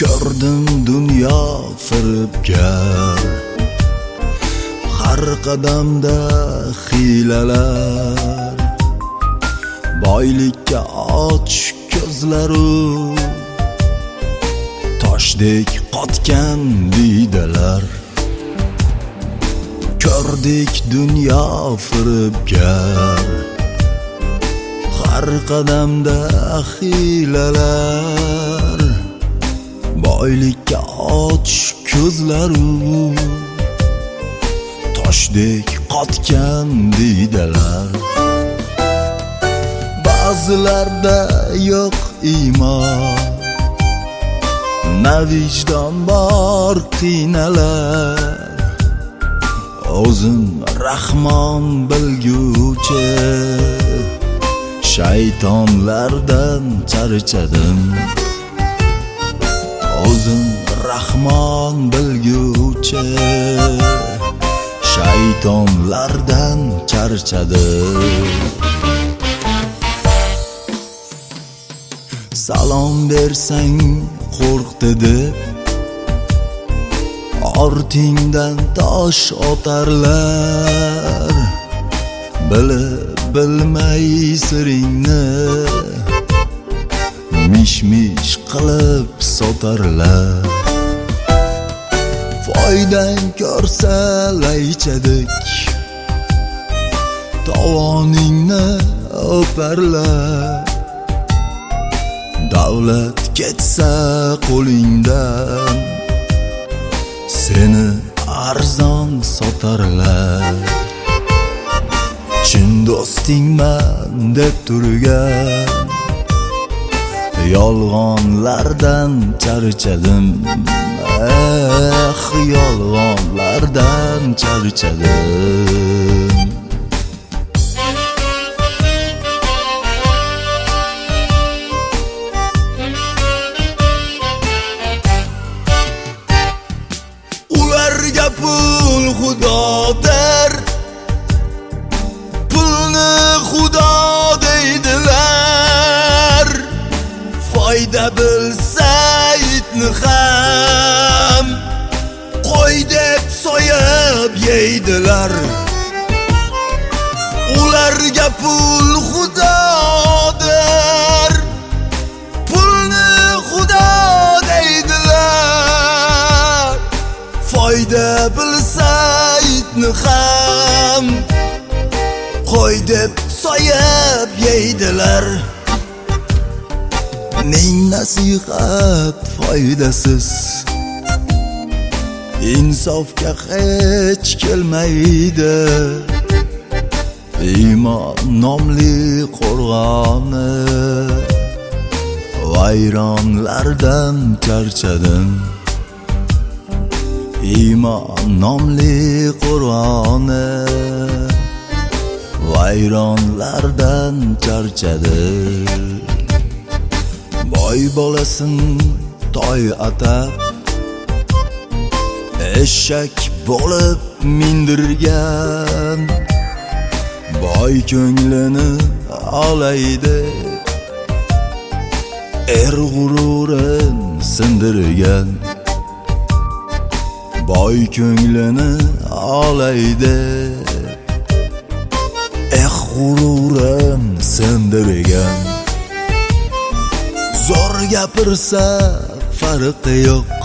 Ko'rdim dunyo firibgar, har qadamda hiylalar, boylikka och ko'zlaru toshdek qotgan diydalar. Ko'rdik dunyo firibgar, har qadamda hiylalar, boylikka och ko'zlaru toshdek qotgan diydalar. Ba'zilarda yo'q iymon, na vijdon bor qiynalar, o'zim rahmon bilguvchi shaytonlardan charchadim. O'zim rahmon bilguvchi shaytonlardan charchadim. Salom bersang qo'rqdi deb ortingdan tosh otarlar, bilib bilmay siringni mish-mish qilib sotarlar. Foydang ko'rsa laychadik tovoningni o'parlar, davlat ketsa qo'lingdan seni arzon sotarlar. Chin do'stingman deb turgan yolg'onlardan charchadim. Yolg'onlardan charchadim. Ularga pul xudodir, pulni xudo deydilar. Foyda bilsa itni ham qo'y deb so'yib yeydilar. Ularga pul xudodir, pulni xudo deydilar. Foyda bilsa itni ham qo'y deb so'yib yeydilar. Ming nasihat foydasiz, insofga hech kelmaydi. Iymon nomli qo'rg'oni vayronlardan charchadim. Iymon nomli qo'rg'oni vayronlardan charchadim. Boy bolasin toy atab eshak bo'lib mindirgan, boy ko'nglini olaydi g'ururin sindirgan. Boy ko'nglini olaydi g'ururin sindirgan. Zo'r gapirsa farqi yo'q,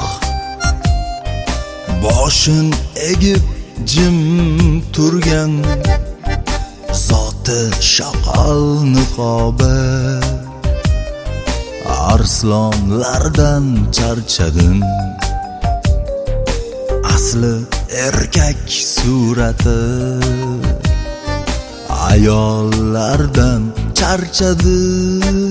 boshin egib jim turgan. Zoti shaqal niqobi arslonlardan charchadim. Asli erkak surati ayollardan charchadim.